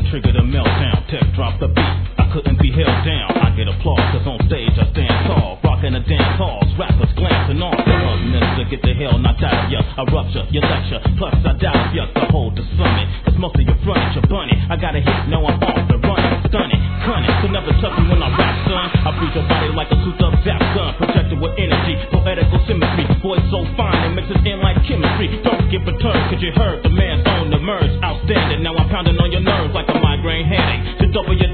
trigger the meltdown, tech drop the beat. I couldn't be held down. I get applause, cause on stage I stand tall. Rockin' the dance halls, rappers glancing off. Mister, get the hell knocked out of ya. I rupture your lecture, plus I doubt ya to hold the summit. Cause most of your furniture bunny. I got a hit, now I'm off the run. Stunning, cunning, so never touch me when I rap, son. I freeze your body like a souped up zap gun. Projected with energy, poetical symmetry. Voice so fine, it mixes in like chemistry. Don't get perturbed, cause you heard the man's on the merge. Outstanding, now I'm pounding on your nerves like a migraine headache. To double your